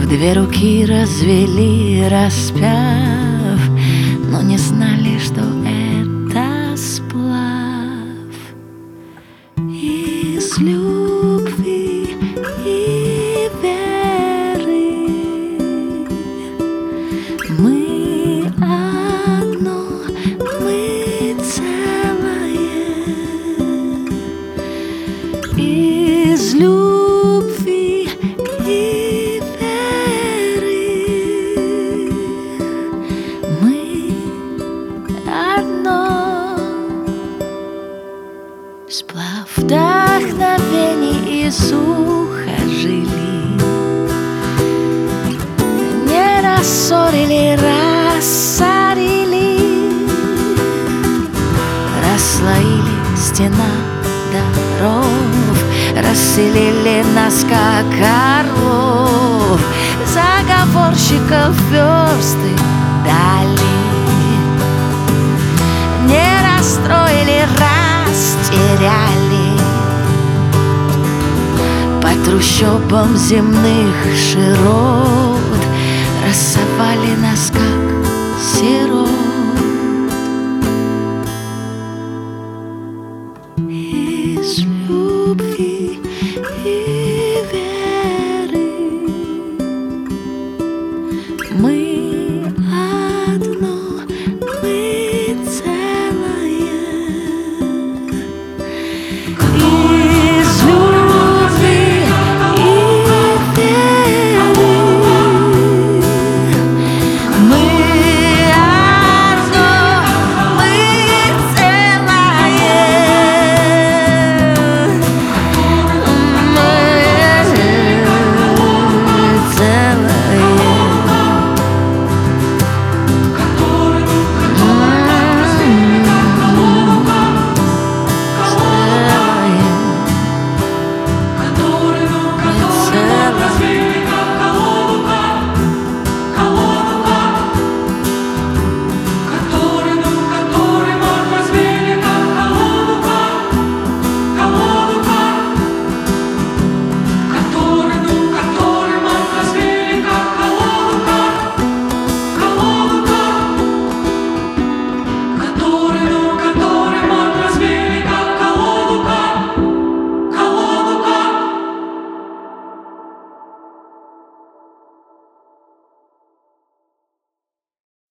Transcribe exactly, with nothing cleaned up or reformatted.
В две руки развели распяв, но не знали, что это сплав из любви и веры. Мы одно, мы целое. Из любви и веры мы одно. Сплав вдохновений и сухожилий, не рассорили, рассорили, расслоили стена дорог, расселили нас, как орлов, заговорщиков версты дали. Не расстроили, растеряли по трущобам земных широт, рассовали нас, как сирот.